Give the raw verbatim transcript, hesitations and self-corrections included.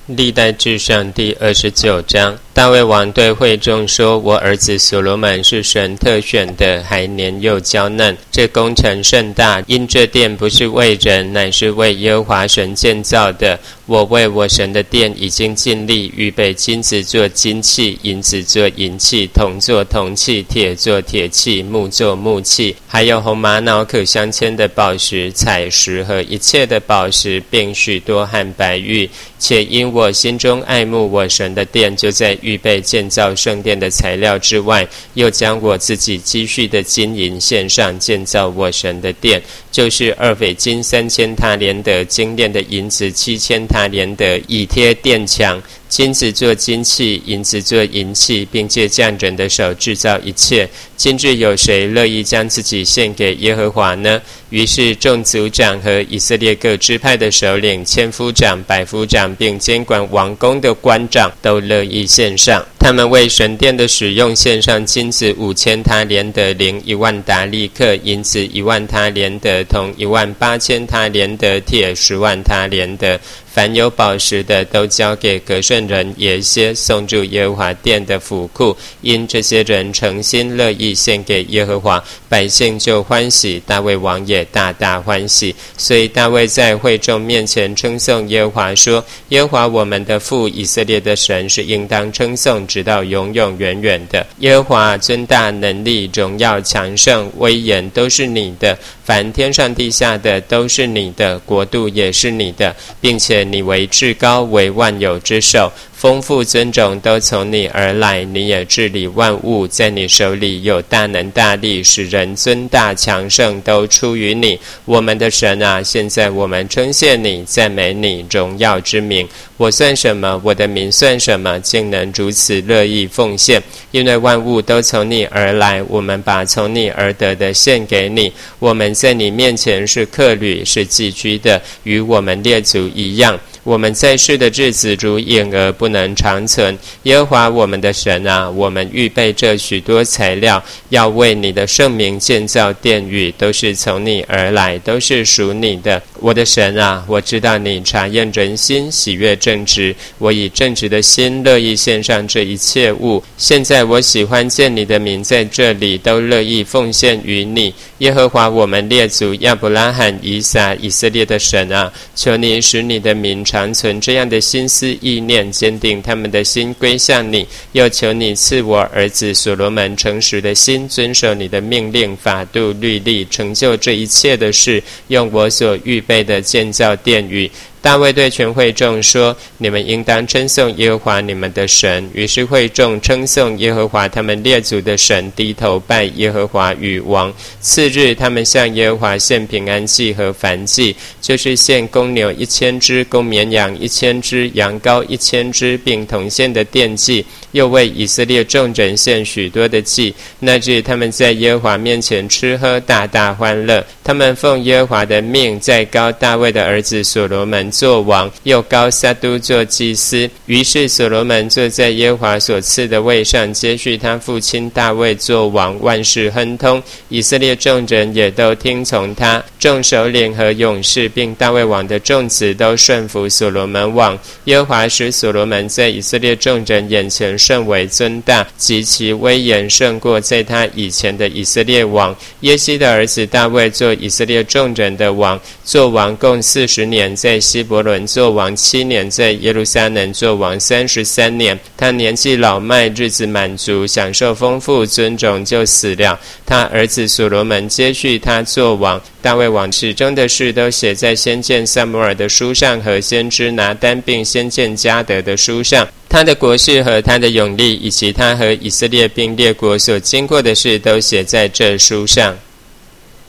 历代志上第二十九章，大卫王对会众说：我儿子所罗门是神特选的，还年幼娇嫩。这工程甚大，因这殿不是为人，乃是为耶和华神建造的。我为我神的殿已经尽力，预备金子做金器，银子做银器，铜做铜器，铁做铁器，木做木器，还有红玛瑙可镶嵌的宝石、彩石和一切的宝石，并许多和白玉。且因我心中爱慕我神的殿，就在预备建造圣殿的材料之外，又将我自己积蓄的金银献上，建造我神的殿，就是二斐金三千他连得，精炼的银子七千他连得，以贴殿墙。金子做金器，银子做银器，并借匠人的手制造一切。今日有谁乐意将自己献给耶和华呢？于是众族长和以色列各支派的首领、千夫长、百夫长，并监管王宫的官长都乐意献上。他们为神殿的使用献上金子五千他连得，零一万达利克；银子一万他连得，铜一万八千他连得，铁十万他连得。凡有宝石的，都交给革圣人耶歇，送入耶和华殿的府库。因这些人诚心乐意献给耶和华，百姓就欢喜，大卫王也大大欢喜。所以大卫在会众面前称颂耶和华说：耶和华我们的父，以色列的神是应当称颂，直到永永远远的。耶和华尊大能力、荣耀强盛、威严都是你的，凡天上地下的都是你的，国度也是你的，并且你为至高，为万有之首，丰富尊荣都从你而来，你也治理万物，在你手里有大能大力，使人尊大强盛都出于你。我们的神啊，现在我们称谢你，赞美你荣耀之名。我算什么？我的名算什么？竟能如此乐意奉献？因为万物都从你而来，我们把从你而得的献给你。我们在你面前是客旅，是寄居的，与我们列祖一样。我们在世的日子如影儿，不能长存。耶和华我们的神啊，我们预备这许多材料，要为你的圣名建造殿宇，都是从你而来，都是属你的。我的神啊，我知道你察验人心，喜悦正直。我以正直的心乐意献上这一切物。现在我喜欢见你的名在这里，都乐意奉献于你。耶和华我们列祖亚伯拉罕、以撒、以色列的神啊，求你使你的名长存这样的心思意念，坚定他们的心归向你。又求你赐我儿子所罗门诚实的心，遵守你的命令、法度、律例，成就这一切的事，用我所预备的建造殿宇。大卫对全会众说：你们应当称颂耶和华你们的神。于是会众称颂耶和华他们列祖的神，低头拜耶和华与王。次日他们向耶和华献平安祭和燔祭，就是献公牛一千只，公绵羊一千只，羊羔一千只，并同献的奠祭。又为以色列众人献许多的祭。那日他们在耶和华面前吃喝，大大欢乐。他们奉耶和华的命，再膏大卫的儿子所罗门做王，又膏撒督做祭司。于是所罗门坐在耶和华所赐的位上，接续他父亲大卫做王，万事亨通。以色列众人也都听从他，众首领和勇士，并大卫王的众子都顺服所罗门王。耶和华使所罗门在以色列众人眼前甚为尊大，极其威严，胜过在他以前的以色列王。耶西的儿子大卫做以色列众人的王，做王共四十年，在希伯伦做王七年，在耶路撒冷做王三十三年。他年纪老迈，日子满足，享受丰富尊荣，就死了。他儿子所罗门接续他做王。大卫王始终的事都写在先见撒母耳的书上和先知拿单并先见迦得的书上。他的国事和他的勇力，以及他和以色列并列国所经过的事，都写在这书上。